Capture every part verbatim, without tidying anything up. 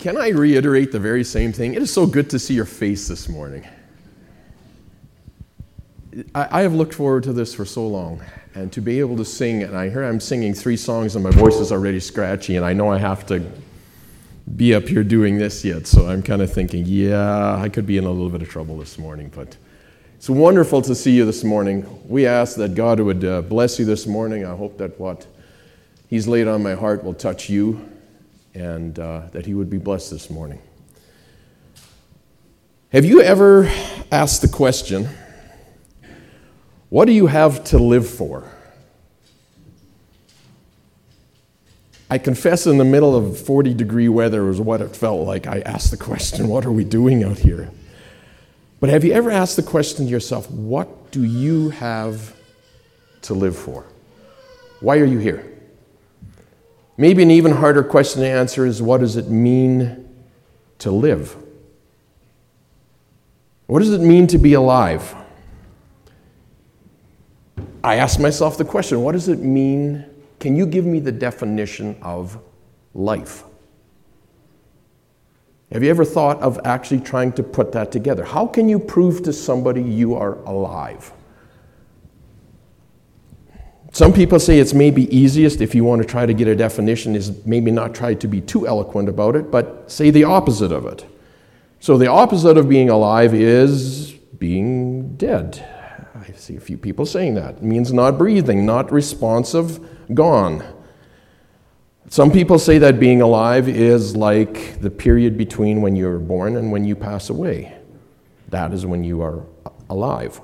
Can I reiterate the very same thing? It is so good to see your face this morning. I, I have looked forward to this for so long, and to be able to sing, and I hear I'm singing three songs and my voice is already scratchy, and I know I have to be up here doing this yet, so I'm kind of thinking, yeah, I could be in a little bit of trouble this morning, but it's wonderful to see you this morning. We ask that God would uh, bless you this morning. I hope that what He's laid on my heart will touch you, and uh, that He would be blessed this morning. Have you ever asked the question, what do you have to live for? I confess in the middle of forty degree weather was what it felt like. I asked the question, what are we doing out here? But have you ever asked the question to yourself, what do you have to live for? Why are you here? Maybe an even harder question to answer is, what does it mean to live? What does it mean to be alive? I asked myself the question, what does it mean? Can you give me the definition of life? Have you ever thought of actually trying to put that together? How can you prove to somebody you are alive? Some people say it's maybe easiest if you want to try to get a definition is maybe not try to be too eloquent about it, but say the opposite of it. So the opposite of being alive is being dead. I see a few people saying that. It means not breathing, not responsive, gone. Some people say that being alive is like the period between when you're born and when you pass away. That is when you are alive.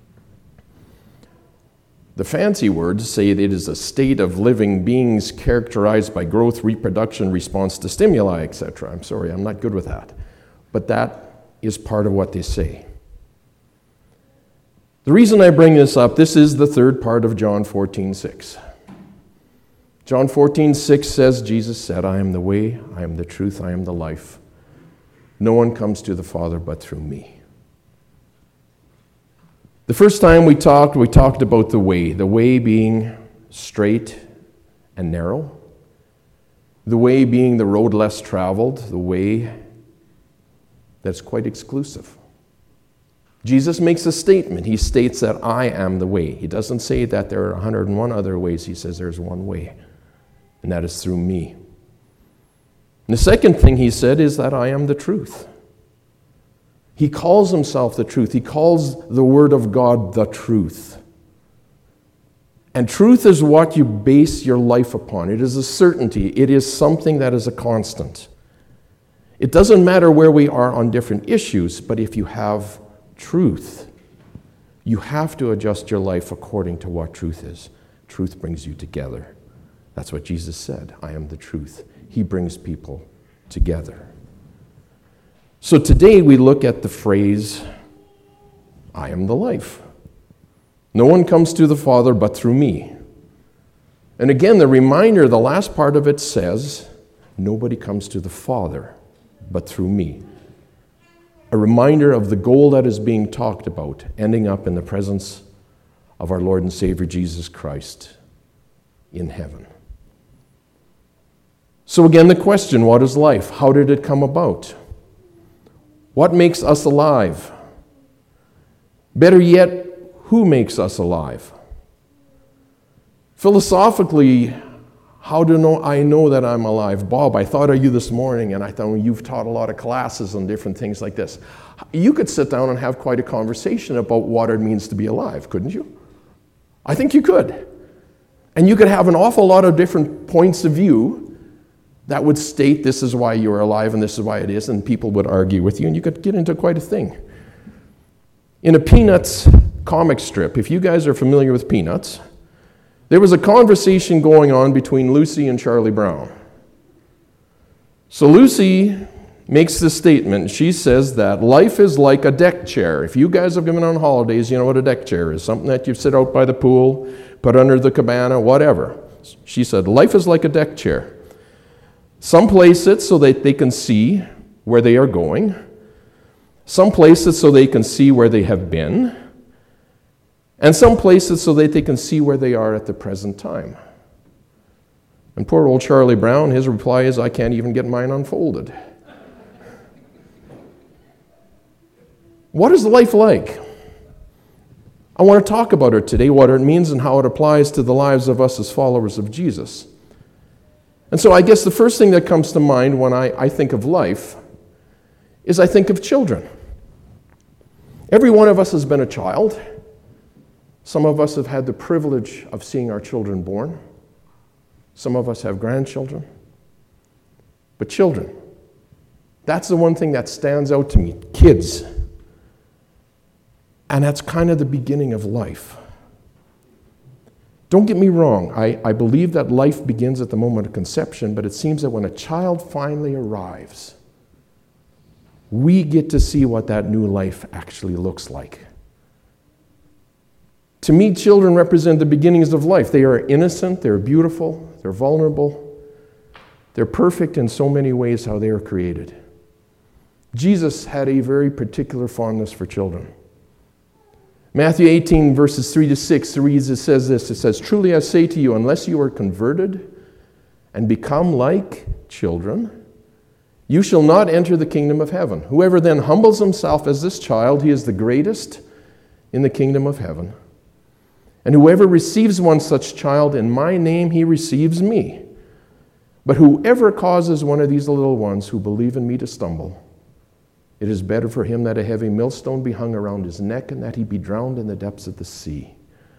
The fancy words say that it is a state of living beings characterized by growth, reproduction, response to stimuli, et cetera. I'm sorry, I'm not good with that. But that is part of what they say. The reason I bring this up, this is the third part of John fourteen six. John fourteen six says, Jesus said, I am the way, I am the truth, I am the life. No one comes to the Father but through me. The first time we talked, we talked about the way, the way being straight and narrow, the way being the road less traveled, the way that's quite exclusive. Jesus makes a statement. He states that I am the way. He doesn't say that there are one hundred one other ways. He says there's one way, and that is through me. And the second thing he said is that I am the truth. He calls himself the truth. He calls the Word of God the truth. And truth is what you base your life upon. It is a certainty. It is something that is a constant. It doesn't matter where we are on different issues, but if you have truth, you have to adjust your life according to what truth is. Truth brings you together. That's what Jesus said. I am the truth. He brings people together. So today we look at the phrase, I am the life. No one comes to the Father but through me. And again, the reminder, the last part of it says, nobody comes to the Father but through me. A reminder of the goal that is being talked about, ending up in the presence of our Lord and Savior Jesus Christ in heaven. So again, the question, what is life? How did it come about? What makes us alive? Better yet, who makes us alive? Philosophically, how do know I know that I'm alive? Bob, I thought of you this morning, and I thought, well, you've taught a lot of classes on different things like this. You could sit down and have quite a conversation about what it means to be alive, couldn't you? I think you could. And you could have an awful lot of different points of view that would state this is why you're alive and this is why it is, and people would argue with you, and you could get into quite a thing. In a Peanuts comic strip, if you guys are familiar with Peanuts, there was a conversation going on between Lucy and Charlie Brown. So Lucy makes this statement. She says that life is like a deck chair. If you guys have been on holidays, you know what a deck chair is. Something that you sit out by the pool, put under the cabana, whatever. She said, life is like a deck chair. Some place it so that they can see where they are going. Some place it so they can see where they have been. And some place it so that they can see where they are at the present time. And poor old Charlie Brown, his reply is, I can't even get mine unfolded. What is life like? I want to talk about it today, what it means and how it applies to the lives of us as followers of Jesus. And so I guess the first thing that comes to mind when I, I think of life is I think of children. Every one of us has been a child. Some of us have had the privilege of seeing our children born. Some of us have grandchildren. But children, that's the one thing that stands out to me. Kids. And that's kind of the beginning of life. Don't get me wrong, I, I believe that life begins at the moment of conception, but it seems that when a child finally arrives, we get to see what that new life actually looks like. To me, children represent the beginnings of life. They are innocent, they're beautiful, they're vulnerable, they're perfect in so many ways how they are created. Jesus had a very particular fondness for children. Matthew eighteen, verses three to six reads, it says this, it says, "Truly I say to you, unless you are converted and become like children, you shall not enter the kingdom of heaven. Whoever then humbles himself as this child, he is the greatest in the kingdom of heaven. And whoever receives one such child in my name, he receives me. But whoever causes one of these little ones who believe in me to stumble, it is better for him that a heavy millstone be hung around his neck and that he be drowned in the depths of the sea."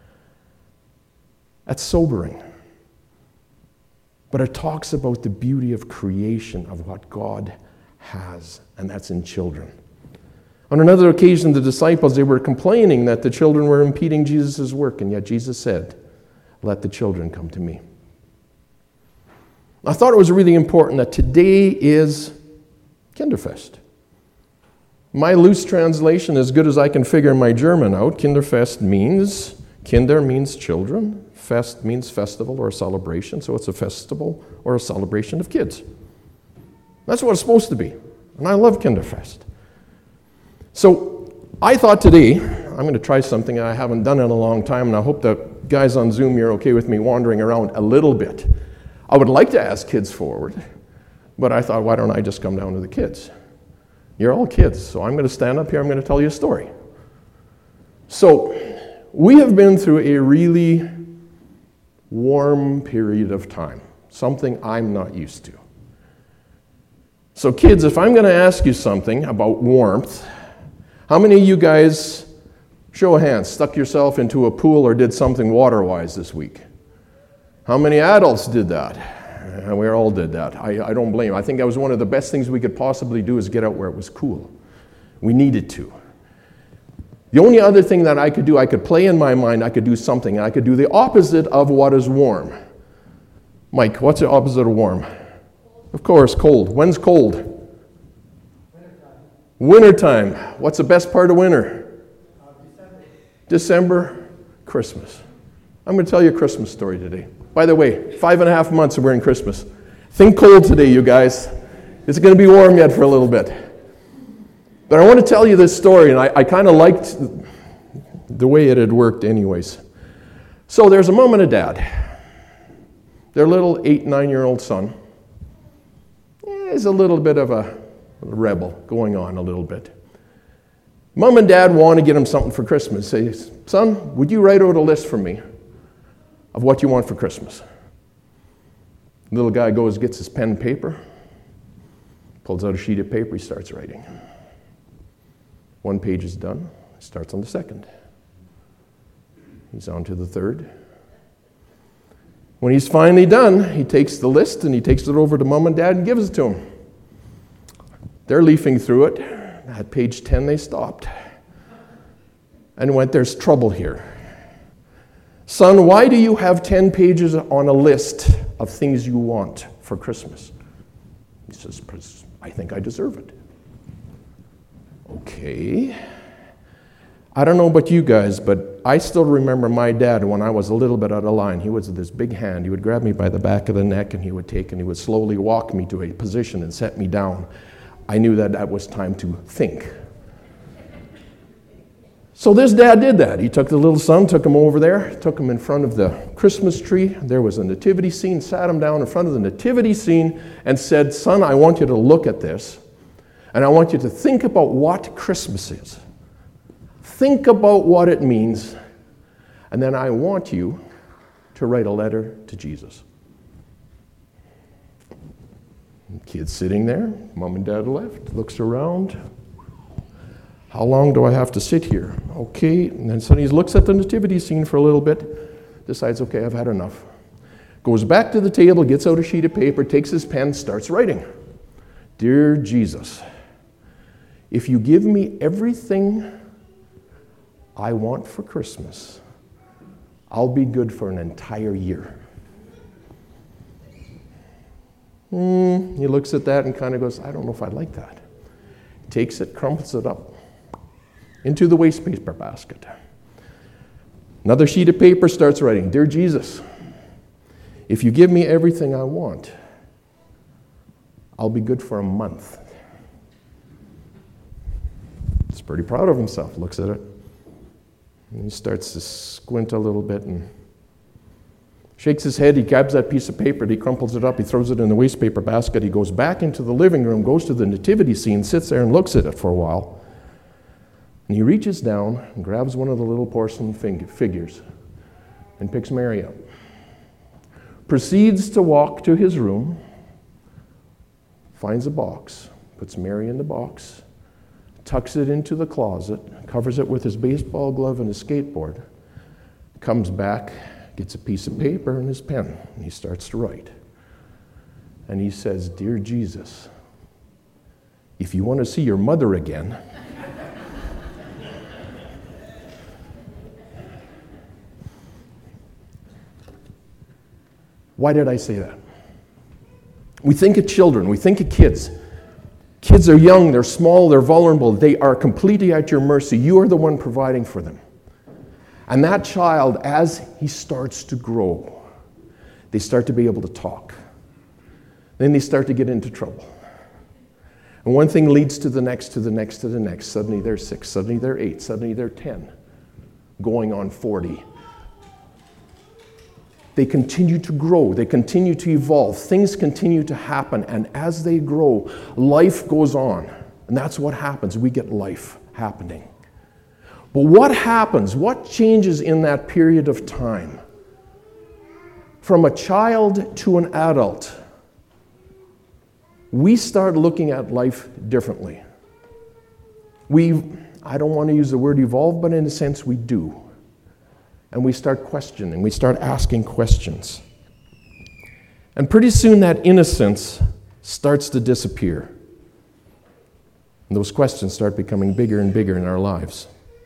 That's sobering. But it talks about the beauty of creation, of what God has, and that's in children. On another occasion, the disciples, they were complaining that the children were impeding Jesus' work, and yet Jesus said, "Let the children come to me." I thought it was really important that today is Kinderfest. My loose translation, as good as I can figure my German out, Kinderfest means, Kinder means children, Fest means festival or a celebration, so it's a festival or a celebration of kids. That's what it's supposed to be, and I love Kinderfest. So I thought today, I'm going to try something I haven't done in a long time, and I hope the guys on Zoom, you're okay with me wandering around a little bit. I would like to ask kids forward, but I thought, why don't I just come down to the kids? You're all kids, so I'm going to stand up here, I'm going to tell you a story. So, we have been through a really warm period of time, something I'm not used to. So kids, if I'm going to ask you something about warmth, how many of you guys, show of hands, stuck yourself into a pool or did something water-wise this week? How many adults did that? And we all did that. I, I don't blame. I think that was one of the best things we could possibly do is get out where it was cool. We needed to. The only other thing that I could do, I could play in my mind, I could do something. I could do the opposite of what is warm. Mike, what's the opposite of warm? Of course, cold. When's cold? Wintertime. Wintertime. What's the best part of winter? Uh, December. December, Christmas. I'm going to tell you a Christmas story today. By the way, five and a half months and we're in Christmas. Think cold today, you guys. It's going to be warm yet for a little bit. But I want to tell you this story, and I, I kind of liked the way it had worked anyways. So there's a mom and a dad. Their little eight, nine-year-old son is a little bit of a rebel going on a little bit. Mom and dad want to get him something for Christmas. Say, "Son, would you write out a list for me of what you want for Christmas?" The little guy goes, gets his pen and paper, pulls out a sheet of paper, he starts writing. One page is done, he starts on the second. He's on to the third. When he's finally done, he takes the list and he takes it over to mom and dad and gives it to them. They're leafing through it. At page ten, they stopped and went, "There's trouble here. Son, why do you have ten pages on a list of things you want for Christmas?" He says, "Because I think I deserve it." Okay. I don't know about you guys, but I still remember my dad when I was a little bit out of line. He was this big hand. He would grab me by the back of the neck and he would take and he would slowly walk me to a position and set me down. I knew that that was time to think. So this dad did that. He took the little son, took him over there, took him in front of the Christmas tree. There was a nativity scene, sat him down in front of the nativity scene and said, "Son, I want you to look at this, and I want you to think about what Christmas is. Think about what it means, and then I want you to write a letter to Jesus. Kid's sitting there, mom and dad left, looks around. How long do I have to sit here? Okay, and then suddenly he looks at the nativity scene for a little bit, decides, okay, I've had enough. Goes back to the table, gets out a sheet of paper, takes his pen, starts writing. Dear Jesus, if you give me everything I want for Christmas, I'll be good for an entire year. Hmm, he looks at that and kind of goes, I don't know if I'd like that. Takes it, crumples it up into the waste paper basket. Another sheet of paper, starts writing, Dear Jesus, if you give me everything I want, I'll be good for a month. He's pretty proud of himself, looks at it. And he starts to squint a little bit and shakes his head. He grabs that piece of paper, he crumples it up, he throws it in the waste paper basket. He goes back into the living room, goes to the nativity scene, sits there and looks at it for a while. And he reaches down and grabs one of the little porcelain figures and picks Mary up. Proceeds to walk to his room, finds a box, puts Mary in the box, tucks it into the closet, covers it with his baseball glove and his skateboard, comes back, gets a piece of paper and his pen, and he starts to write. And he says, Dear Jesus, if you want to see your mother again, why did I say that? We think of children, we think of kids. Kids are young, they're small, they're vulnerable, they are completely at your mercy. You are the one providing for them. And that child, as he starts to grow, they start to be able to talk. Then they start to get into trouble. And one thing leads to the next, to the next, to the next. Suddenly they're six, suddenly they're eight, suddenly they're ten, going on forty. They continue to grow, they continue to evolve, things continue to happen, and as they grow, life goes on. And that's what happens, we get life happening. But what happens, what changes in that period of time? From a child to an adult, we start looking at life differently. We, I don't want to use the word evolve, but in a sense we do. And we start questioning, we start asking questions. And pretty soon that innocence starts to disappear. And those questions start becoming bigger and bigger in our lives.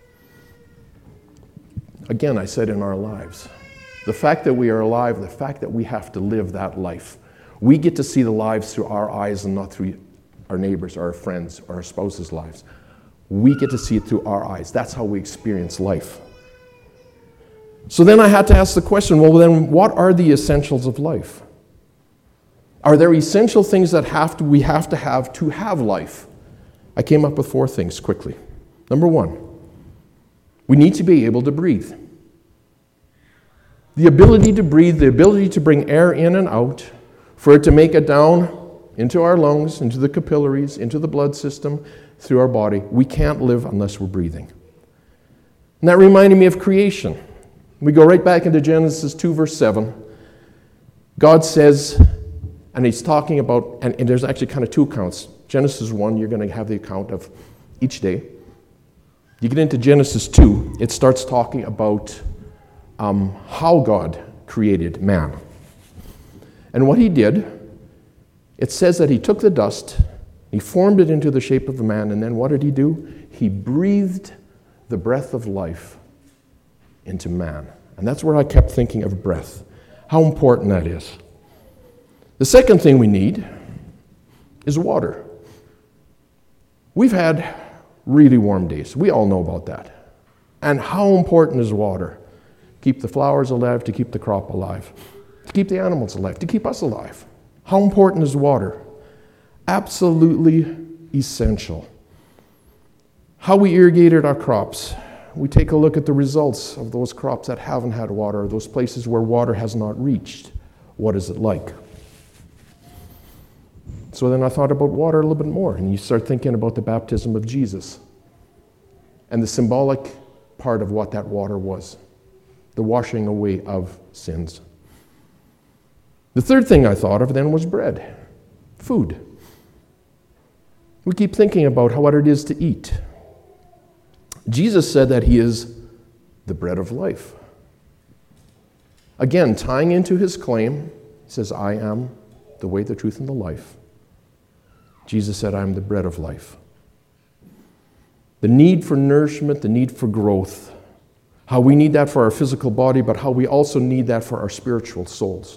Again, I said in our lives. The fact that we are alive, the fact that we have to live that life. We get to see the lives through our eyes and not through our neighbors, or our friends, or our spouse's lives. We get to see it through our eyes. That's how we experience life. So then I had to ask the question, well then what are the essentials of life? Are there essential things that have to, we have to have to have life? I came up with four things quickly. Number one, we need to be able to breathe. The ability to breathe, the ability to bring air in and out, for it to make it down into our lungs, into the capillaries, into the blood system, through our body. We can't live unless we're breathing. And that reminded me of creation. We go right back into Genesis two, verse seven. God says, and he's talking about, and, and there's actually kind of two accounts. Genesis one, you're going to have the account of each day. You get into Genesis two, it starts talking about um, how God created man. And what he did, it says that he took the dust, he formed it into the shape of a man, and then what did he do? He breathed the breath of life into man. And that's where I kept thinking of breath, how important that is. The second thing we need is water. We've had really warm days. We all know about that. And how important is water? Keep the flowers alive, to keep the crop alive, to keep the animals alive, to keep us alive. How important is water? Absolutely essential. How we irrigated our crops. We take a look at the results of those crops that haven't had water, those places where water has not reached. What is it like? So then I thought about water a little bit more, and you start thinking about the baptism of Jesus and the symbolic part of what that water was, the washing away of sins. The third thing I thought of then was bread, food. We keep thinking about how what it is to eat. Jesus said that he is the bread of life. Again, tying into his claim, he says, I am the way, the truth, and the life. Jesus said, I am the bread of life. The need for nourishment, the need for growth, how we need that for our physical body, but how we also need that for our spiritual souls.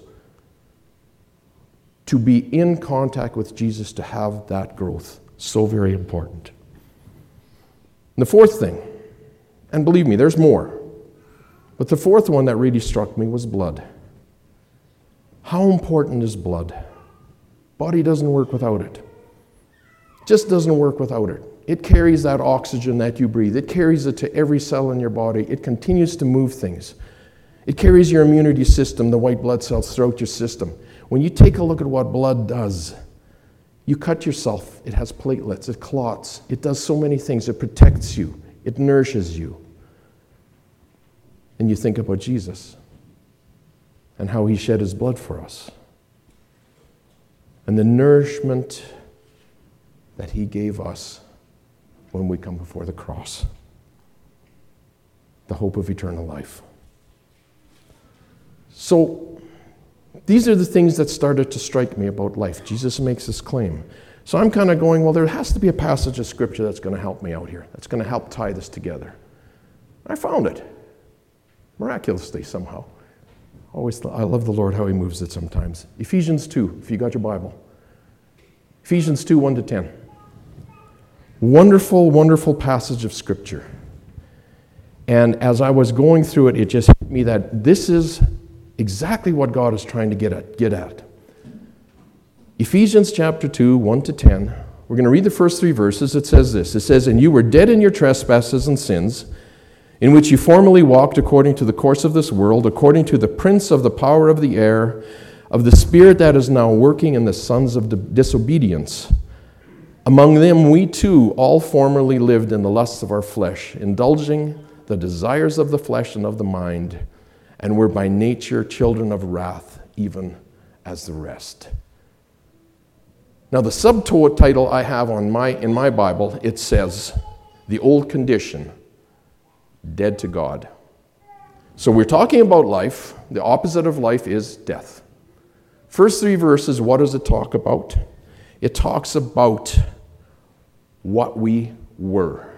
To be in contact with Jesus, to have that growth, so very important. And the fourth thing, and believe me, there's more, but the fourth one that really struck me was blood. How important is blood? Body doesn't work without it. Just doesn't work without it. It carries that oxygen that you breathe. It carries it to every cell in your body. It continues to move things. It carries your immunity system, the white blood cells throughout your system. When you take a look at what blood does, you cut yourself. It has platelets. It clots. It does so many things. It protects you. It nourishes you. And you think about Jesus and how he shed his blood for us. And the nourishment that he gave us when we come before the cross. The hope of eternal life. So, these are the things that started to strike me about life. Jesus makes this claim. So I'm kind of going, well, there has to be a passage of Scripture that's going to help me out here, that's going to help tie this together. I found it, miraculously somehow. Always, I love the Lord how he moves it sometimes. Ephesians two, if you got your Bible. Ephesians two, one to ten. Wonderful, wonderful passage of Scripture. And as I was going through it, it just hit me that this is exactly what God is trying to get at. Get at. Ephesians chapter two, one to ten. We're going to read the first three verses. It says this. It says, "And you were dead in your trespasses and sins, in which you formerly walked according to the course of this world, according to the prince of the power of the air, of the spirit that is now working in the sons of disobedience. Among them we too all formerly lived in the lusts of our flesh, indulging the desires of the flesh and of the mind, and were by nature children of wrath, even as the rest." Now the subtitle I have on my in my Bible, it says, "The old condition, dead to God." So we're talking about life. The opposite of life is death. First three verses, what does it talk about? It talks about what we were.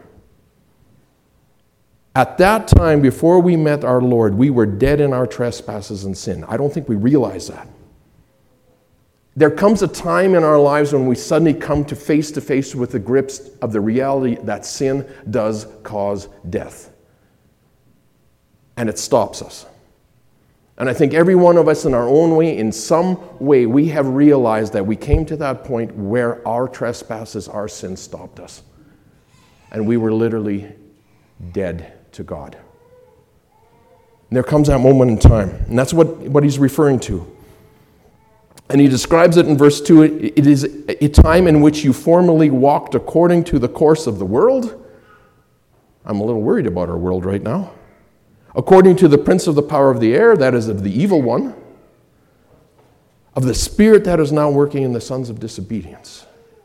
At that time, before we met our Lord, we were dead in our trespasses and sin. I don't think we realize that. There comes a time in our lives when we suddenly come to face to face with the grips of the reality that sin does cause death. And it stops us. And I think every one of us in our own way, in some way, we have realized that we came to that point where our trespasses, our sins stopped us. And we were literally dead to God. And there comes that moment in time. And that's what, what he's referring to. And he describes it in verse two. It is a time in which you formerly walked according to the course of the world. I'm a little worried about our world right now. According to the prince of the power of the air, that is of the evil one, of the spirit that is now working in the sons of disobedience.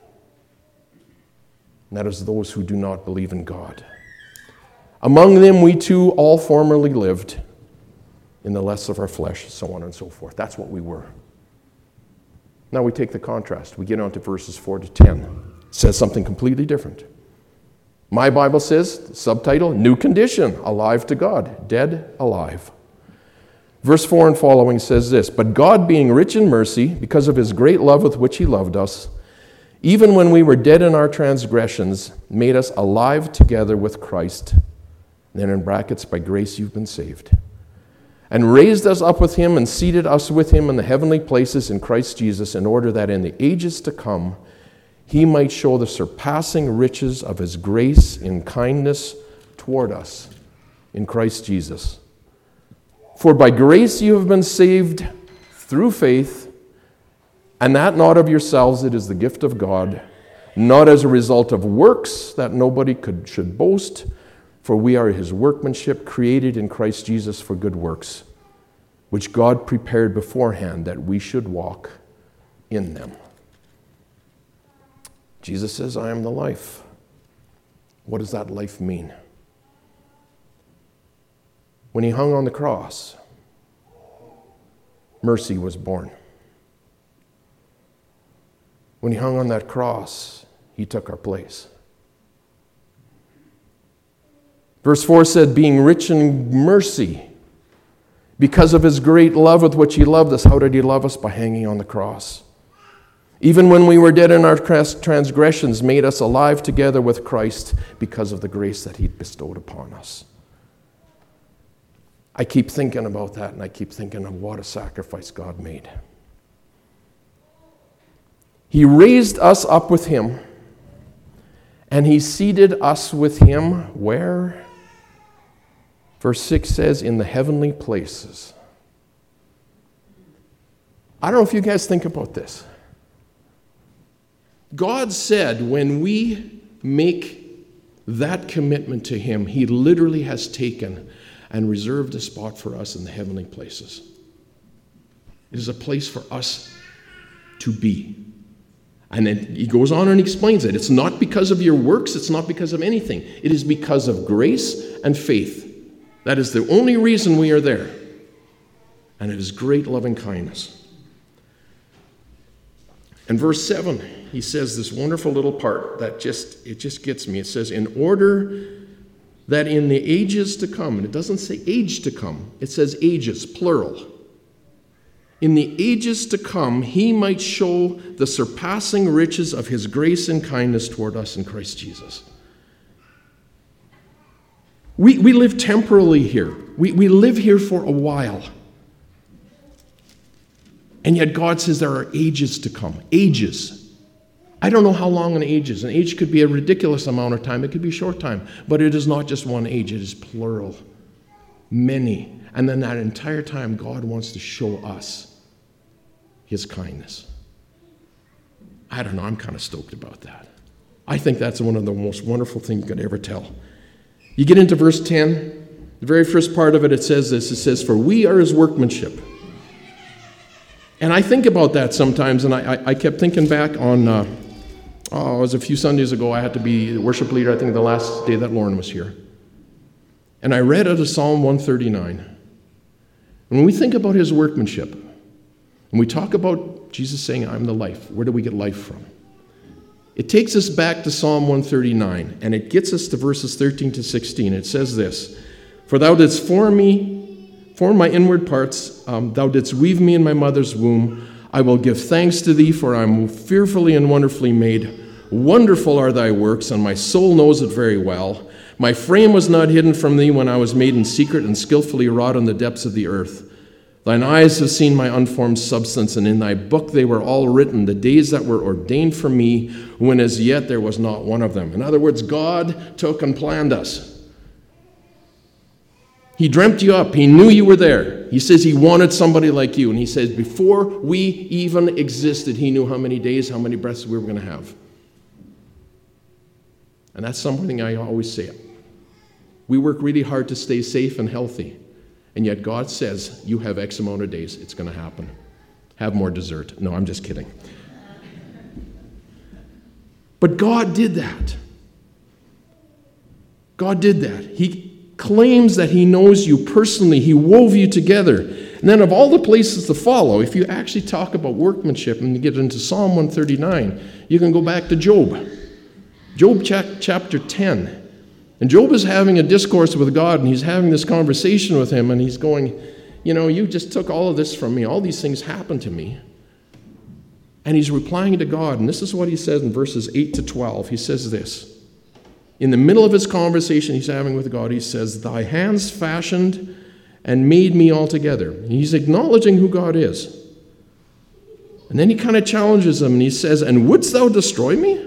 And that is those who do not believe in God. Among them we too all formerly lived in the lusts of our flesh, so on and so forth. That's what we were. Now we take the contrast. We get on to verses four to ten. It says something completely different. My Bible says, subtitle, New Condition, alive to God, dead, alive. Verse four and following says this, "But God, being rich in mercy, because of his great love with which he loved us, even when we were dead in our transgressions, made us alive together with Christ." And then in brackets, "By grace you've been saved. And raised us up with him and seated us with him in the heavenly places in Christ Jesus, in order that in the ages to come he might show the surpassing riches of his grace in kindness toward us in Christ Jesus. For by grace you have been saved through faith, and that not of yourselves, it is the gift of God, not as a result of works, that nobody could should boast. For we are his workmanship, created in Christ Jesus for good works, which God prepared beforehand that we should walk in them. Jesus says, I am the life. What does that life mean? When he hung on the cross, mercy was born. When he hung on that cross, he took our place. Verse four said, being rich in mercy, because of his great love with which he loved us. How did he love us? By hanging on the cross. Even when we were dead in our transgressions, made us alive together with Christ because of the grace that he bestowed upon us. I keep thinking about that, and I keep thinking of what a sacrifice God made. He raised us up with him, and he seated us with him where? Verse six says, in the heavenly places. I don't know if you guys think about this. God said when we make that commitment to him, he literally has taken and reserved a spot for us in the heavenly places. It is a place for us to be. And then he goes on and explains it. It's not because of your works. It's not because of anything. It is because of grace and faith. That is the only reason we are there. And it is great loving kindness. In verse seven, he says this wonderful little part that just, it just gets me. It says, in order that in the ages to come, and it doesn't say age to come, it says ages, plural. In the ages to come, he might show the surpassing riches of his grace and kindness toward us in Christ Jesus. We, we live temporally here. We, we live here for a while. And yet God says there are ages to come. Ages. I don't know how long an age is. An age could be a ridiculous amount of time. It could be a short time. But it is not just one age. It is plural. Many. And then that entire time, God wants to show us his kindness. I don't know. I'm kind of stoked about that. I think that's one of the most wonderful things you could ever tell. You get into verse ten. The very first part of it, it says this. It says, for we are his workmanship. And I think about that sometimes, and I, I, I kept thinking back on, uh, oh, it was a few Sundays ago, I had to be worship leader, I think the last day that Lauren was here. And I read out of Psalm one thirty-nine. And when we think about his workmanship, and we talk about Jesus saying, I'm the life, where do we get life from? It takes us back to Psalm one thirty-nine, and it gets us to verses thirteen to sixteen. It says this, for thou didst form me, form my inward parts, um, thou didst weave me in my mother's womb. I will give thanks to thee, for I am fearfully and wonderfully made. Wonderful are thy works, and my soul knows it very well. My frame was not hidden from thee when I was made in secret and skillfully wrought in the depths of the earth. Thine eyes have seen my unformed substance, and in thy book they were all written, the days that were ordained for me, when as yet there was not one of them. In other words, God took and planned us. He dreamt you up. He knew you were there. He says he wanted somebody like you. And he says before we even existed, he knew how many days, how many breaths we were going to have. And that's something I always say. We work really hard to stay safe and healthy. And yet God says, you have X amount of days. It's going to happen. Have more dessert. No, I'm just kidding. But God did that. God did that. He claims that he knows you personally. He wove you together. And then of all the places to follow, if you actually talk about workmanship and you get into Psalm one thirty-nine, you can go back to Job. Job chapter ten. And Job is having a discourse with God, and he's having this conversation with him, and he's going, you know, you just took all of this from me. All these things happened to me. And he's replying to God, and this is what he says in verses eight to twelve. He says this. In the middle of his conversation he's having with God, he says, thy hands fashioned and made me altogether. And he's acknowledging who God is. And then he kind of challenges him, and he says, and wouldst thou destroy me?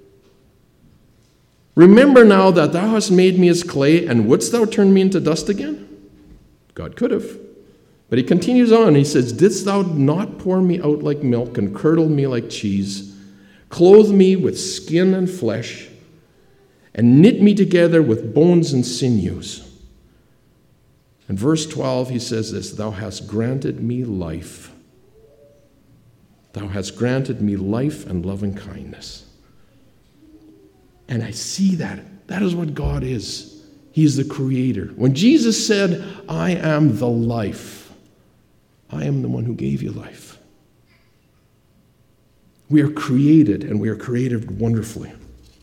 Remember now that thou hast made me as clay, and wouldst thou turn me into dust again? God could have. But he continues on. He says, didst thou not pour me out like milk and curdle me like cheese, clothe me with skin and flesh, and knit me together with bones and sinews. In verse twelve, he says this, thou hast granted me life. Thou hast granted me life and loving kindness. And I see that. That is what God is. He is the creator. When Jesus said, I am the life, I am the one who gave you life. We are created, and we are created wonderfully.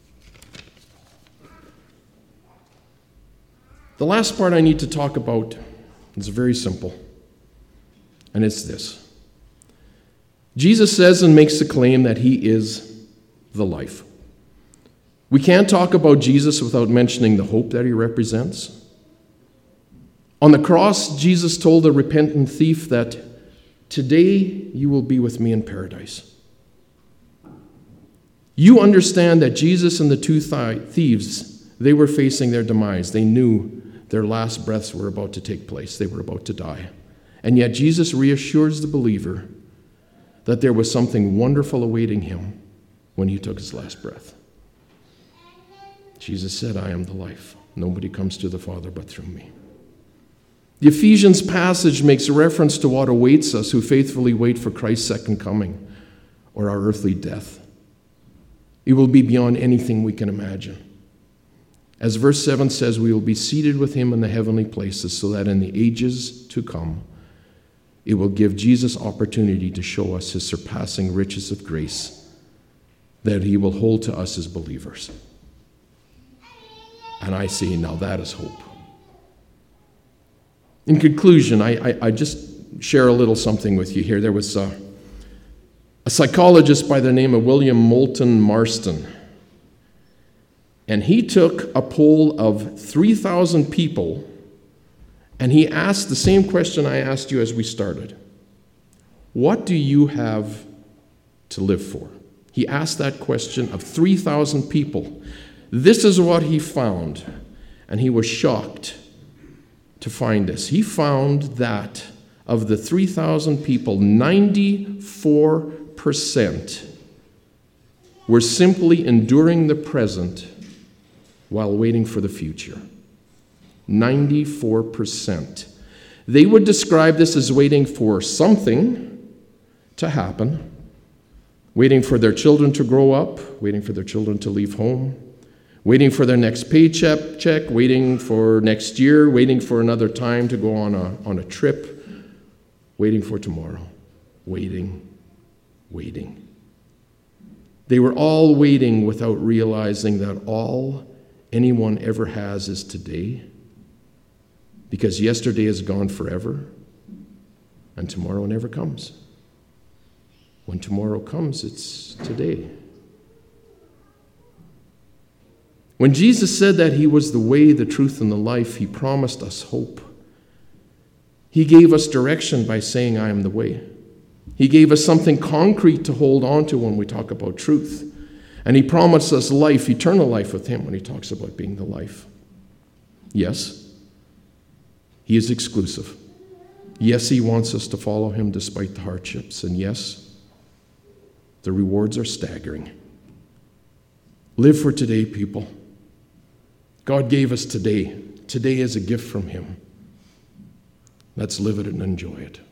The last part I need to talk about is very simple, and it's this. Jesus says and makes the claim that he is the life. We can't talk about Jesus without mentioning the hope that he represents. On the cross, Jesus told a repentant thief that, today you will be with me in paradise. You understand that Jesus and the two thieves, they were facing their demise. They knew their last breaths were about to take place. They were about to die. And yet Jesus reassures the believer that there was something wonderful awaiting him when he took his last breath. Jesus said, I am the life. Nobody comes to the Father but through me. The Ephesians passage makes reference to what awaits us who faithfully wait for Christ's second coming or our earthly death. It will be beyond anything we can imagine. As verse seven says, we will be seated with him in the heavenly places so that in the ages to come, it will give Jesus opportunity to show us his surpassing riches of grace that he will hold to us as believers. And I see now that is hope. In conclusion, I, I, I just share a little something with you here. There was a, a psychologist by the name of William Moulton Marston, and he took a poll of three thousand people, and he asked the same question I asked you as we started. What do you have to live for? He asked that question of three thousand people. This is what he found, and he was shocked to find this. He found that of the three thousand people, ninety-four percent were simply enduring the present while waiting for the future. ninety-four percent. They would describe this as waiting for something to happen, waiting for their children to grow up, waiting for their children to leave home, waiting for their next paycheck, check, waiting for next year, waiting for another time to go on a, on a trip, waiting for tomorrow, waiting, waiting. They were all waiting without realizing that all anyone ever has is today, because yesterday is gone forever, and tomorrow never comes. When tomorrow comes, it's today. When Jesus said that he was the way, the truth, and the life, he promised us hope. He gave us direction by saying, I am the way. He gave us something concrete to hold on to when we talk about truth. And he promised us life, eternal life with him when he talks about being the life. Yes, he is exclusive. Yes, he wants us to follow him despite the hardships. And yes, the rewards are staggering. Live for today, people. God gave us today. Today is a gift from him. Let's live it and enjoy it.